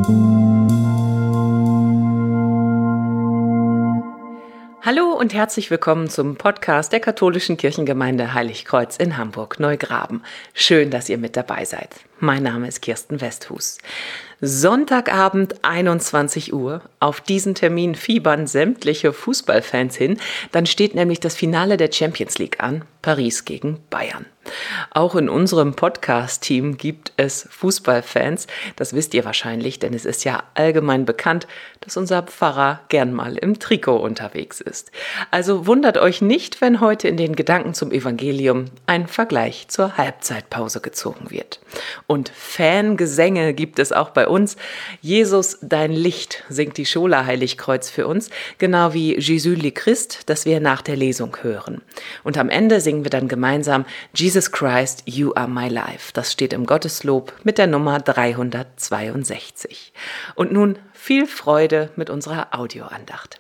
Hallo und herzlich willkommen zum Podcast der Katholischen Kirchengemeinde Heiligkreuz in Hamburg-Neugraben. Schön, dass ihr mit dabei seid. Mein Name ist Kirsten Westhus. Sonntagabend 21 Uhr. Auf diesen Termin fiebern sämtliche Fußballfans hin. Dann steht nämlich das Finale der Champions League an. Paris gegen Bayern. Auch in unserem Podcast-Team gibt es Fußballfans. Das wisst ihr wahrscheinlich, denn es ist ja allgemein bekannt, dass unser Pfarrer gern mal im Trikot unterwegs ist. Also wundert euch nicht, wenn heute in den Gedanken zum Evangelium ein Vergleich zur Halbzeitpause gezogen wird. Und Fangesänge gibt es auch bei uns. Jesus, dein Licht, singt die Schola Heiligkreuz für uns, genau wie Jésus le Christ, das wir nach der Lesung hören. Und am Ende singen wir dann gemeinsam Jesus Christ, you are my life. Das steht im Gotteslob mit der Nummer 362. Und nun viel Freude mit unserer Audioandacht.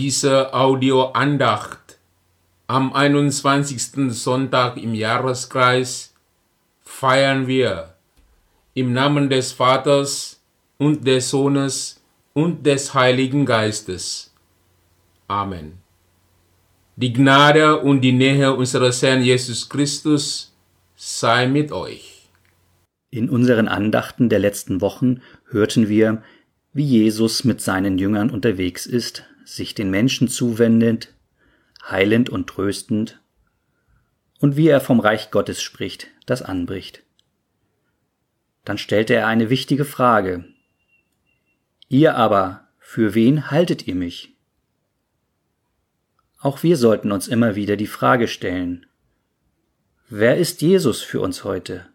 dieser Audioandacht am 21. Sonntag im Jahreskreis feiern wir im Namen des Vaters und des Sohnes und des Heiligen Geistes. Amen. Die Gnade und die Nähe unseres Herrn Jesus Christus sei mit euch. In unseren Andachten der letzten Wochen hörten wir, wie Jesus mit seinen Jüngern unterwegs ist, sich den Menschen zuwendet, heilend und tröstend, und wie er vom Reich Gottes spricht, das anbricht. Dann stellte er eine wichtige Frage. Ihr aber, für wen haltet ihr mich? Auch wir sollten uns immer wieder die Frage stellen, wer ist Jesus für uns heute?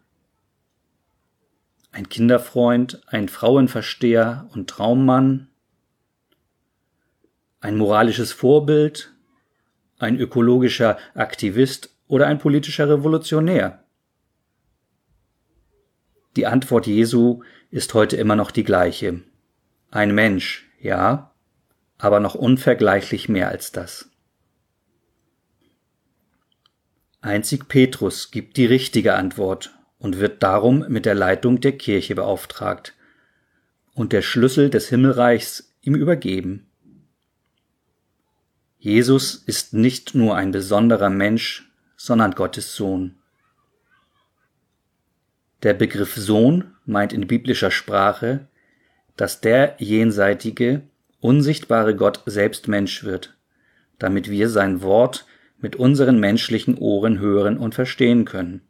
Ein Kinderfreund, ein Frauenversteher und Traummann, ein moralisches Vorbild, ein ökologischer Aktivist oder ein politischer Revolutionär? Die Antwort Jesu ist heute immer noch die gleiche. Ein Mensch, ja, aber noch unvergleichlich mehr als das. Einzig Petrus gibt die richtige Antwort und wird darum mit der Leitung der Kirche beauftragt und der Schlüssel des Himmelreichs ihm übergeben. Jesus ist nicht nur ein besonderer Mensch, sondern Gottes Sohn. Der Begriff Sohn meint in biblischer Sprache, dass der jenseitige, unsichtbare Gott selbst Mensch wird, damit wir sein Wort mit unseren menschlichen Ohren hören und verstehen können.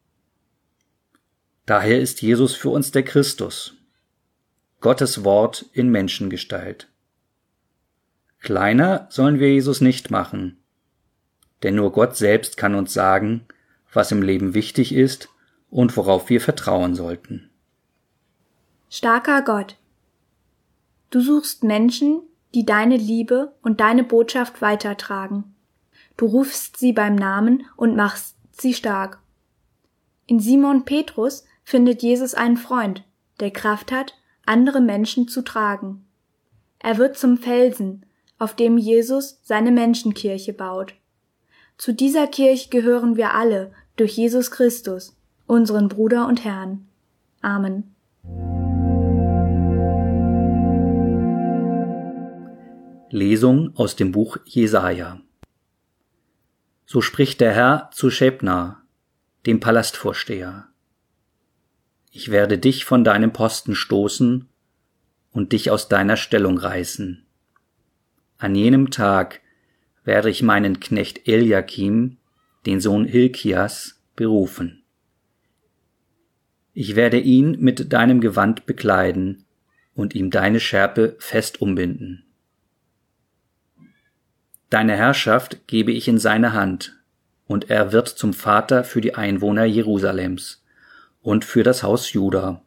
Daher ist Jesus für uns der Christus, Gottes Wort in Menschengestalt. Kleiner sollen wir Jesus nicht machen, denn nur Gott selbst kann uns sagen, was im Leben wichtig ist und worauf wir vertrauen sollten. Starker Gott, du suchst Menschen, die deine Liebe und deine Botschaft weitertragen. Du rufst sie beim Namen und machst sie stark. In Simon Petrus findet Jesus einen Freund, der Kraft hat, andere Menschen zu tragen. Er wird zum Felsen, auf dem Jesus seine Menschenkirche baut. Zu dieser Kirche gehören wir alle durch Jesus Christus, unseren Bruder und Herrn. Amen. Lesung aus dem Buch Jesaja. So spricht der Herr zu Schebna, dem Palastvorsteher. Ich werde dich von deinem Posten stoßen und dich aus deiner Stellung reißen. An jenem Tag werde ich meinen Knecht Eliakim, den Sohn Hilkias, berufen. Ich werde ihn mit deinem Gewand bekleiden und ihm deine Schärpe fest umbinden. Deine Herrschaft gebe ich in seine Hand, und er wird zum Vater für die Einwohner Jerusalems und für das Haus Juda.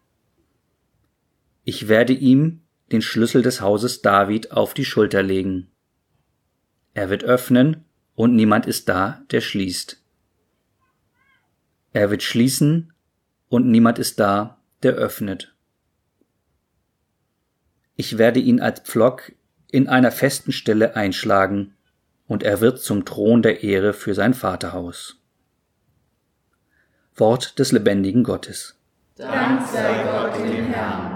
Ich werde ihm den Schlüssel des Hauses David auf die Schulter legen. Er wird öffnen, und niemand ist da, der schließt. Er wird schließen, und niemand ist da, der öffnet. Ich werde ihn als Pflock in einer festen Stelle einschlagen, und er wird zum Thron der Ehre für sein Vaterhaus. Wort des lebendigen Gottes. Dank sei Gott dem Herrn.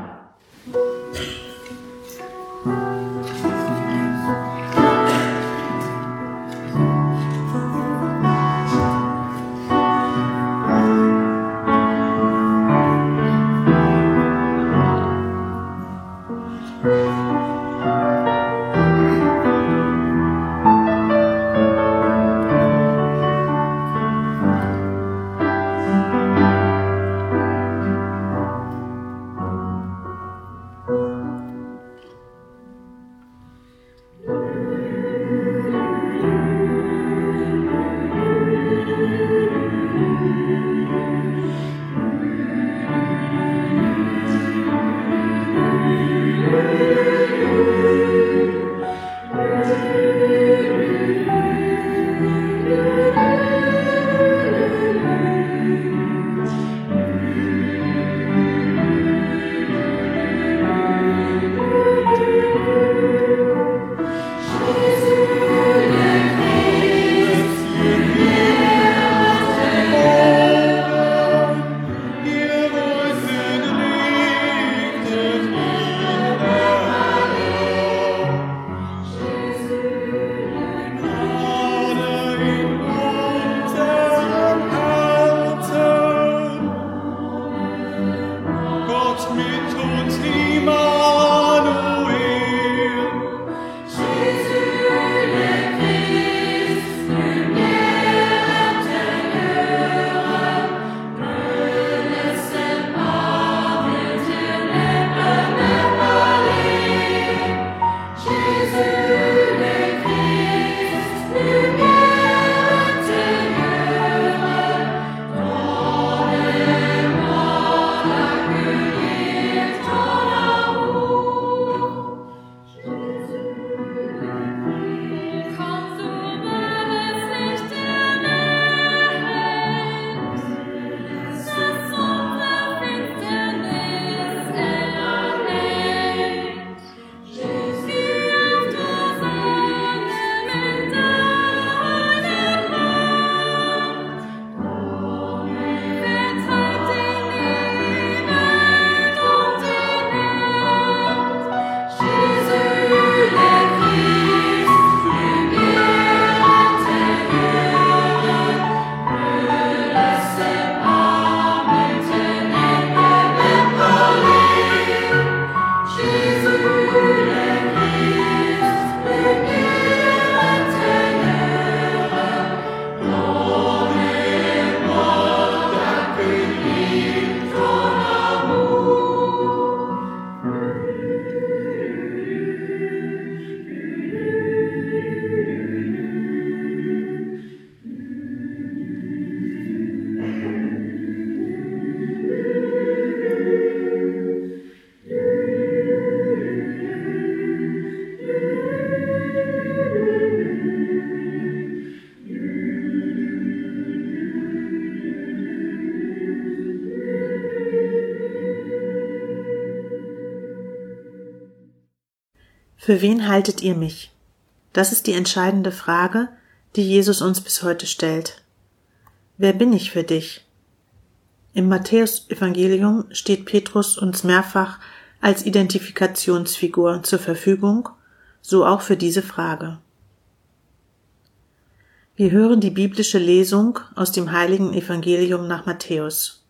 Für wen haltet ihr mich? Das ist die entscheidende Frage, die Jesus uns bis heute stellt. Wer bin ich für dich? Im Matthäus-Evangelium steht Petrus uns mehrfach als Identifikationsfigur zur Verfügung, so auch für diese Frage. Wir hören die biblische Lesung aus dem heiligen Evangelium nach Matthäus.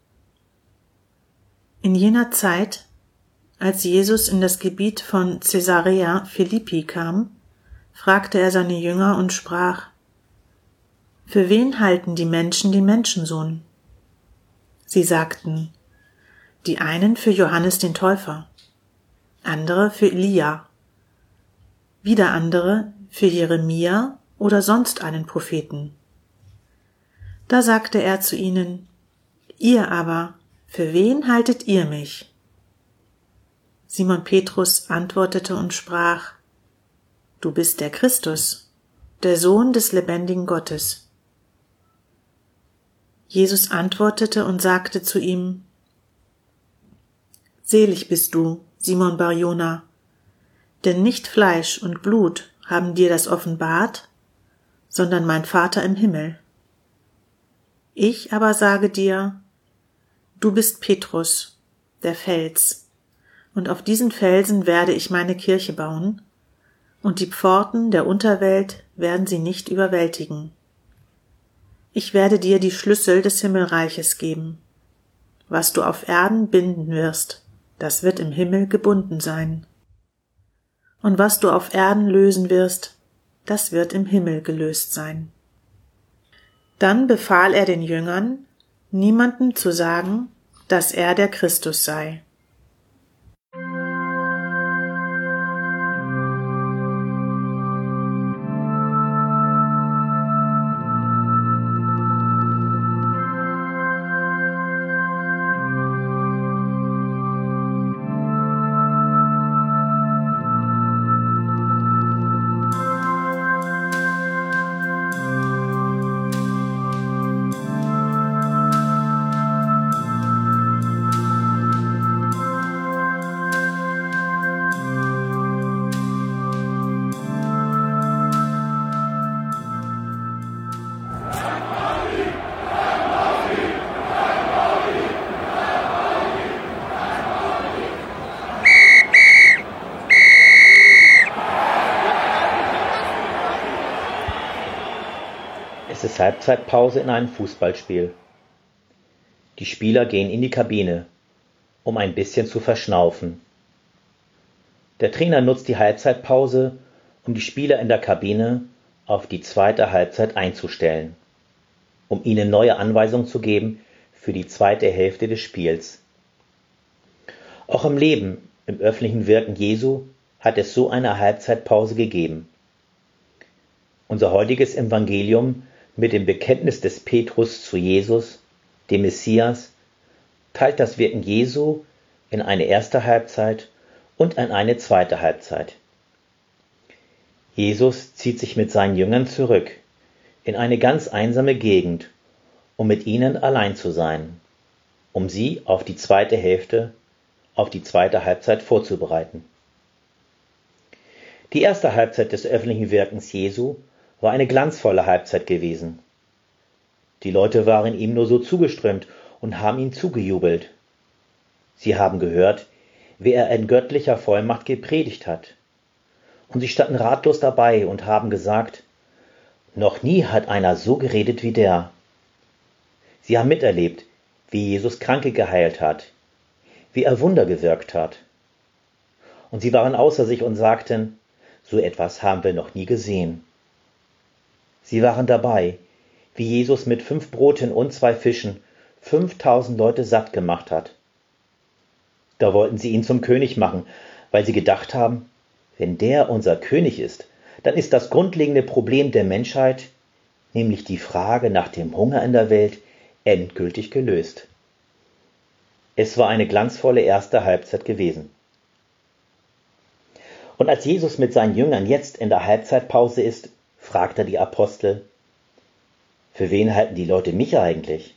In jener Zeit, als Jesus in das Gebiet von Caesarea Philippi kam, fragte er seine Jünger und sprach: Für wen halten die Menschen den Menschensohn? Sie sagten, die einen für Johannes den Täufer, andere für Elia, wieder andere für Jeremia oder sonst einen Propheten. Da sagte er zu ihnen: Ihr aber, für wen haltet ihr mich? Simon Petrus antwortete und sprach: Du bist der Christus, der Sohn des lebendigen Gottes. Jesus antwortete und sagte zu ihm: Selig bist du, Simon Bar-Jona, denn nicht Fleisch und Blut haben dir das offenbart, sondern mein Vater im Himmel. Ich aber sage dir, du bist Petrus, der Fels, und auf diesen Felsen werde ich meine Kirche bauen, und die Pforten der Unterwelt werden sie nicht überwältigen. Ich werde dir die Schlüssel des Himmelreiches geben. Was du auf Erden binden wirst, das wird im Himmel gebunden sein. Und was du auf Erden lösen wirst, das wird im Himmel gelöst sein. Dann befahl er den Jüngern, niemandem zu sagen, dass er der Christus sei. Es ist Halbzeitpause in einem Fußballspiel. Die Spieler gehen in die Kabine, um ein bisschen zu verschnaufen. Der Trainer nutzt die Halbzeitpause, um die Spieler in der Kabine auf die zweite Halbzeit einzustellen, um ihnen neue Anweisungen zu geben für die zweite Hälfte des Spiels. Auch im Leben, im öffentlichen Wirken Jesu hat es so eine Halbzeitpause gegeben. Unser heutiges Evangelium mit dem Bekenntnis des Petrus zu Jesus, dem Messias, teilt das Wirken Jesu in eine erste Halbzeit und in eine zweite Halbzeit. Jesus zieht sich mit seinen Jüngern zurück in eine ganz einsame Gegend, um mit ihnen allein zu sein, um sie auf die zweite Hälfte, auf die zweite Halbzeit vorzubereiten. Die erste Halbzeit des öffentlichen Wirkens Jesu war eine glanzvolle Halbzeit gewesen. Die Leute waren ihm nur so zugeströmt und haben ihm zugejubelt. Sie haben gehört, wie er in göttlicher Vollmacht gepredigt hat. Und sie standen ratlos dabei und haben gesagt: Noch nie hat einer so geredet wie der. Sie haben miterlebt, wie Jesus Kranke geheilt hat, wie er Wunder gewirkt hat. Und sie waren außer sich und sagten: So etwas haben wir noch nie gesehen. Sie waren dabei, wie Jesus mit 5 Broten und 2 Fischen 5000 Leute satt gemacht hat. Da wollten sie ihn zum König machen, weil sie gedacht haben, wenn der unser König ist, dann ist das grundlegende Problem der Menschheit, nämlich die Frage nach dem Hunger in der Welt, endgültig gelöst. Es war eine glanzvolle erste Halbzeit gewesen. Und als Jesus mit seinen Jüngern jetzt in der Halbzeitpause ist, fragt er die Apostel: Für wen halten die Leute mich eigentlich?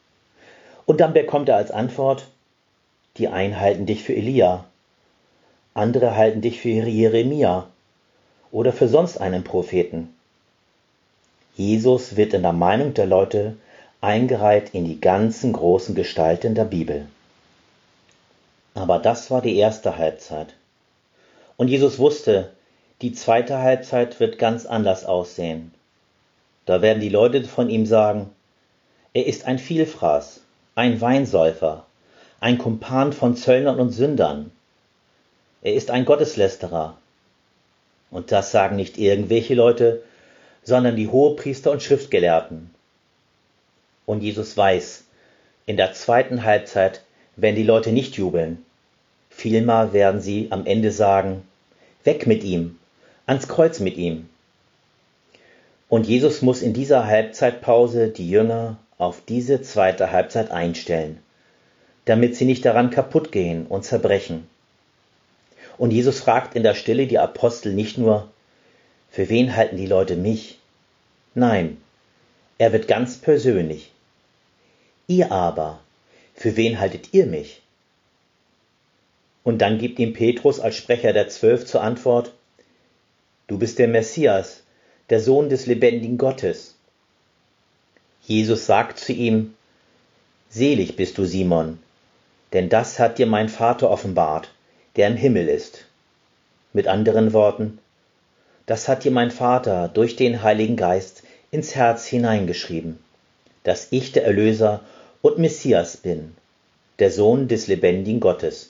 Und dann bekommt er als Antwort: Die einen halten dich für Elia, andere halten dich für Jeremia oder für sonst einen Propheten. Jesus wird in der Meinung der Leute eingereiht in die ganzen großen Gestalten der Bibel. Aber das war die erste Halbzeit. Und Jesus wusste, die zweite Halbzeit wird ganz anders aussehen. Da werden die Leute von ihm sagen, er ist ein Vielfraß, ein Weinsäufer, ein Kumpan von Zöllnern und Sündern. Er ist ein Gotteslästerer. Und das sagen nicht irgendwelche Leute, sondern die Hohepriester und Schriftgelehrten. Und Jesus weiß, in der zweiten Halbzeit werden die Leute nicht jubeln. Vielmehr werden sie am Ende sagen, weg mit ihm, ans Kreuz mit ihm. Und Jesus muss in dieser Halbzeitpause die Jünger auf diese zweite Halbzeit einstellen, damit sie nicht daran kaputt gehen und zerbrechen. Und Jesus fragt in der Stille die Apostel nicht nur, für wen halten die Leute mich? Nein, er wird ganz persönlich. Ihr aber, für wen haltet ihr mich? Und dann gibt ihm Petrus als Sprecher der 12 zur Antwort, du bist der Messias, der Sohn des lebendigen Gottes. Jesus sagt zu ihm, selig bist du, Simon, denn das hat dir mein Vater offenbart, der im Himmel ist. Mit anderen Worten, das hat dir mein Vater durch den Heiligen Geist ins Herz hineingeschrieben, dass ich der Erlöser und Messias bin, der Sohn des lebendigen Gottes.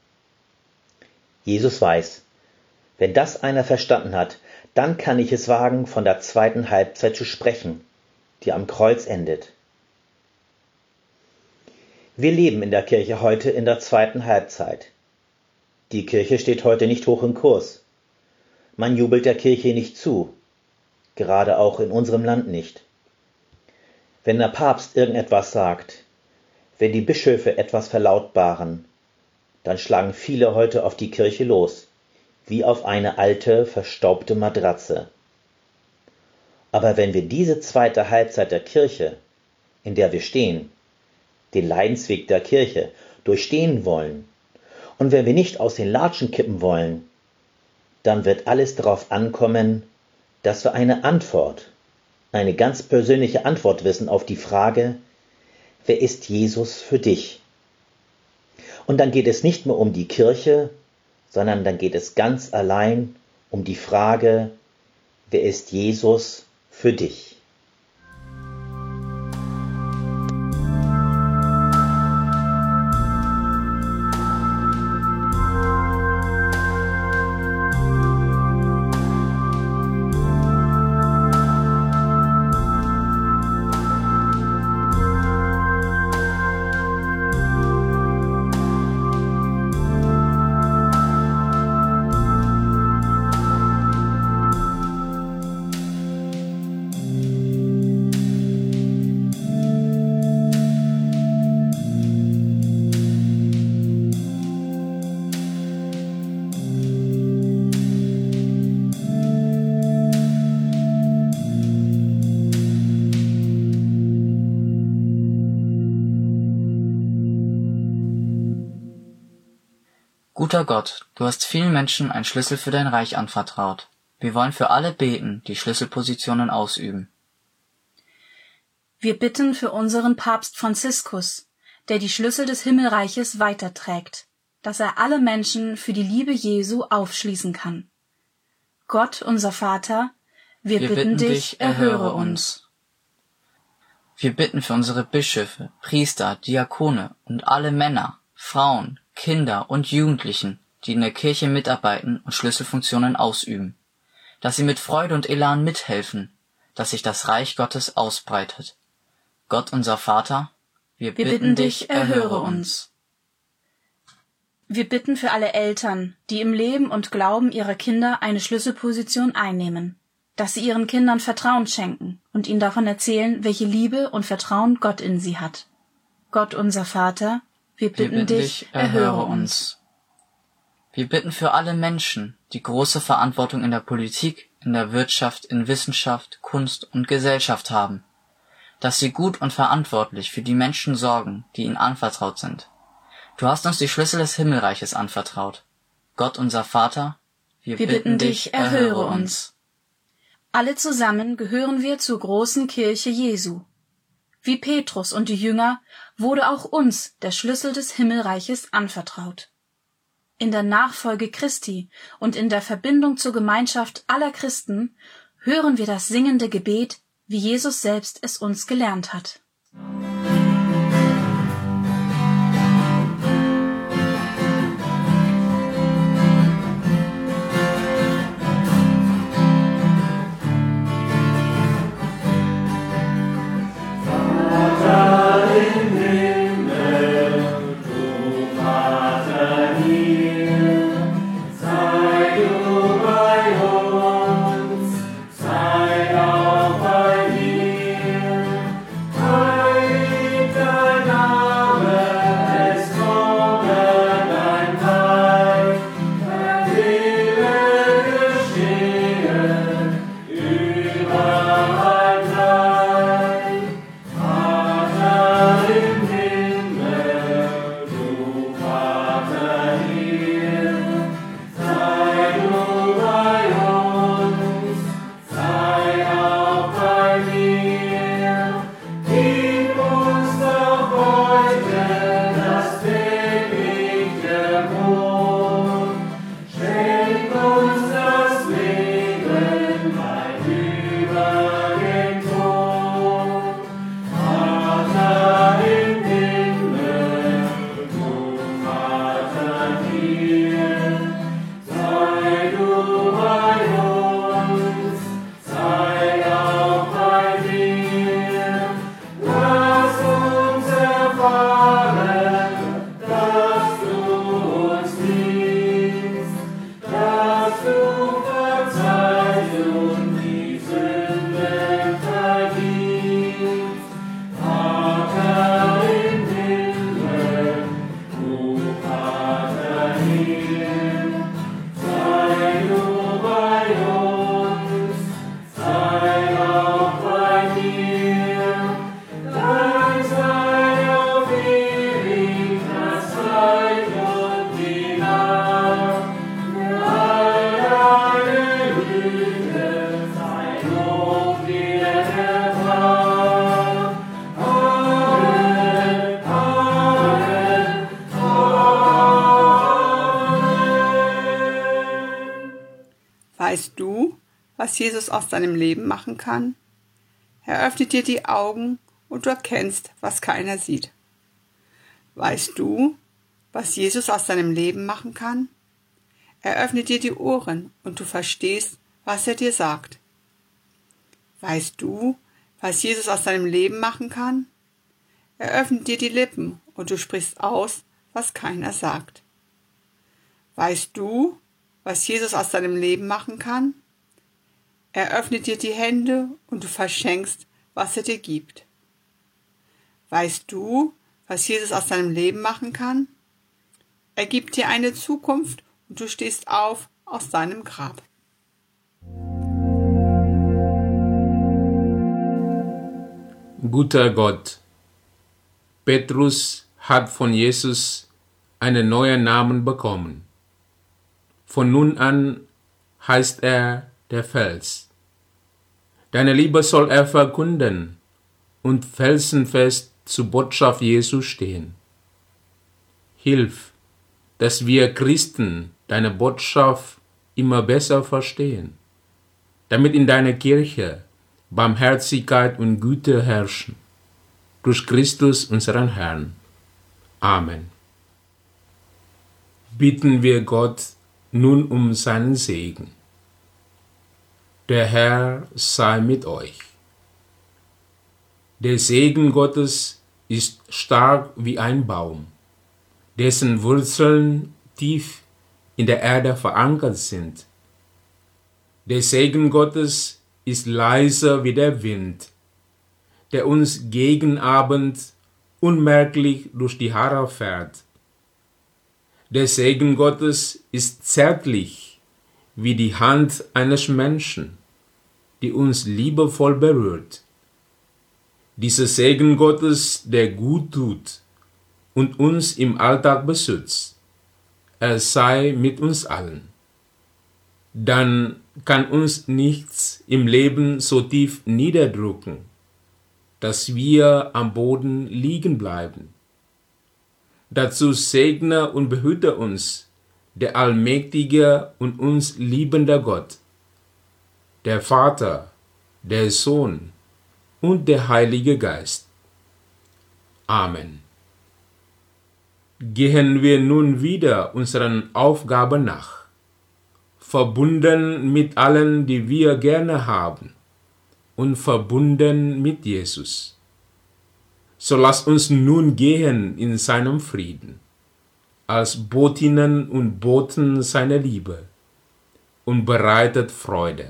Jesus weiß, wenn das einer verstanden hat, dann kann ich es wagen, von der zweiten Halbzeit zu sprechen, die am Kreuz endet. Wir leben in der Kirche heute in der zweiten Halbzeit. Die Kirche steht heute nicht hoch im Kurs. Man jubelt der Kirche nicht zu, gerade auch in unserem Land nicht. Wenn der Papst irgendetwas sagt, wenn die Bischöfe etwas verlautbaren, dann schlagen viele heute auf die Kirche los, wie auf eine alte, verstaubte Matratze. Aber wenn wir diese zweite Halbzeit der Kirche, in der wir stehen, den Leidensweg der Kirche durchstehen wollen, und wenn wir nicht aus den Latschen kippen wollen, dann wird alles darauf ankommen, dass wir eine Antwort, eine ganz persönliche Antwort wissen auf die Frage, wer ist Jesus für dich? Und dann geht es nicht mehr um die Kirche, sondern dann geht es ganz allein um die Frage, wer ist Jesus für dich? Guter Gott, du hast vielen Menschen einen Schlüssel für dein Reich anvertraut. Wir wollen für alle beten, die Schlüsselpositionen ausüben. Wir bitten für unseren Papst Franziskus, der die Schlüssel des Himmelreiches weiterträgt, dass er alle Menschen für die Liebe Jesu aufschließen kann. Gott, unser Vater, wir bitten dich, erhöre uns. Wir bitten für unsere Bischöfe, Priester, Diakone und alle Männer, Frauen, Kinder und Jugendlichen, die in der Kirche mitarbeiten und Schlüsselfunktionen ausüben, dass sie mit Freude und Elan mithelfen, dass sich das Reich Gottes ausbreitet. Gott, unser Vater, wir bitten dich, erhöre uns. Wir bitten für alle Eltern, die im Leben und Glauben ihrer Kinder eine Schlüsselposition einnehmen, dass sie ihren Kindern Vertrauen schenken und ihnen davon erzählen, welche Liebe und Vertrauen Gott in sie hat. Gott, unser Vater, wir bitten dich, erhöre uns. Wir bitten für alle Menschen, die große Verantwortung in der Politik, in der Wirtschaft, in Wissenschaft, Kunst und Gesellschaft haben, dass sie gut und verantwortlich für die Menschen sorgen, die ihnen anvertraut sind. Du hast uns die Schlüssel des Himmelreiches anvertraut. Gott unser Vater, Wir bitten dich, erhöre uns. Alle zusammen gehören wir zur großen Kirche Jesu. Wie Petrus und die Jünger wurde auch uns der Schlüssel des Himmelreiches anvertraut. In der Nachfolge Christi und in der Verbindung zur Gemeinschaft aller Christen hören wir das singende Gebet, wie Jesus selbst es uns gelernt hat. Weißt du, was Jesus aus deinem Leben machen kann? Er öffnet dir die Augen und du erkennst, was keiner sieht. Weißt du, was Jesus aus deinem Leben machen kann? Er öffnet dir die Ohren und du verstehst, was er dir sagt. Weißt du, was Jesus aus deinem Leben machen kann? Er öffnet dir die Lippen und du sprichst aus, was keiner sagt. Weißt du, was Jesus aus deinem Leben machen kann? Er öffnet dir die Hände und du verschenkst, was er dir gibt. Weißt du, was Jesus aus deinem Leben machen kann? Er gibt dir eine Zukunft und du stehst auf aus deinem Grab. Guter Gott, Petrus hat von Jesus einen neuen Namen bekommen. Von nun an heißt er der Fels. Deine Liebe soll er verkünden und felsenfest zur Botschaft Jesu stehen. Hilf, dass wir Christen deine Botschaft immer besser verstehen, damit in deiner Kirche Barmherzigkeit und Güte herrschen. Durch Christus, unseren Herrn. Amen. Bitten wir Gott nun um seinen Segen. Der Herr sei mit euch. Der Segen Gottes ist stark wie ein Baum, dessen Wurzeln tief in der Erde verankert sind. Der Segen Gottes ist leiser wie der Wind, der uns gegen Abend unmerklich durch die Haare fährt. Der Segen Gottes ist zärtlich wie die Hand eines Menschen, die uns liebevoll berührt. Dieser Segen Gottes, der gut tut und uns im Alltag beschützt, er sei mit uns allen. Dann kann uns nichts im Leben so tief niederdrücken, dass wir am Boden liegen bleiben. Dazu segne und behüte uns der allmächtige und uns liebende Gott, der Vater, der Sohn und der Heilige Geist. Amen. Gehen wir nun wieder unseren Aufgaben nach, verbunden mit allen, die wir gerne haben, und verbunden mit Jesus. So lasst uns nun gehen in seinem Frieden, als Botinnen und Boten seiner Liebe, und bereitet Freude.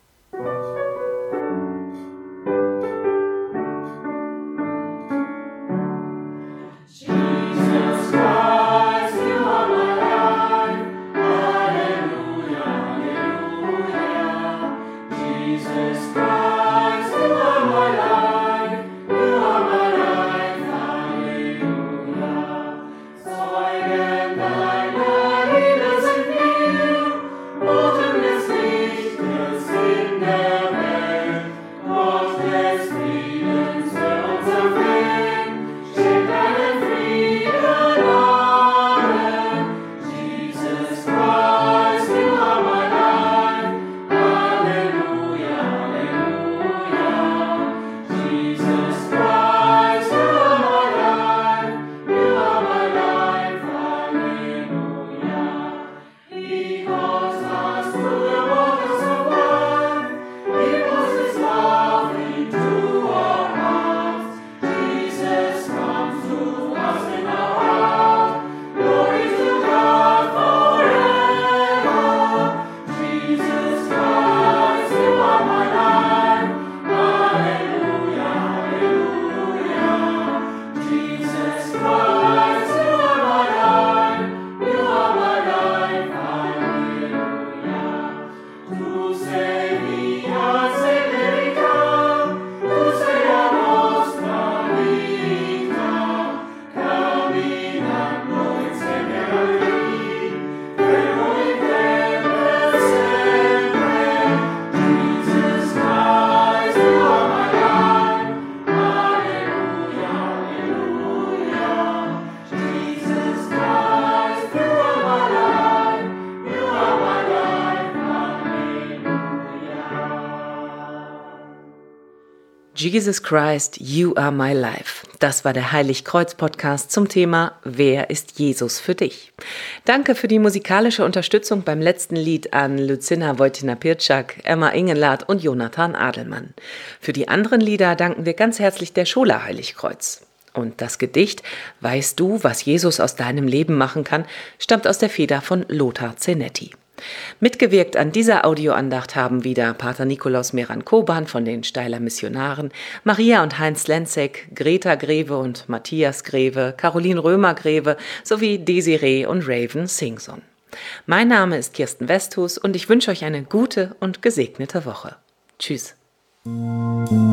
Jesus Christ, You Are My Life. Das war der Heiligkreuz-Podcast zum Thema Wer ist Jesus für dich? Danke für die musikalische Unterstützung beim letzten Lied an Lucinna Wojtyna-Pirczak, Emma Ingenlath und Jonathan Adelmann. Für die anderen Lieder danken wir ganz herzlich der Schola Heiligkreuz. Und das Gedicht Weißt du, was Jesus aus deinem Leben machen kann, stammt aus der Feder von Lothar Zenetti. Mitgewirkt an dieser Audioandacht haben wieder Pater Nikolaus Meran-Koban von den Steiler Missionaren, Maria und Heinz Lenzek, Greta Greve und Matthias Greve, Caroline Römer-Greve sowie Desiree und Raven Singson. Mein Name ist Kirsten Westhus und ich wünsche euch eine gute und gesegnete Woche. Tschüss.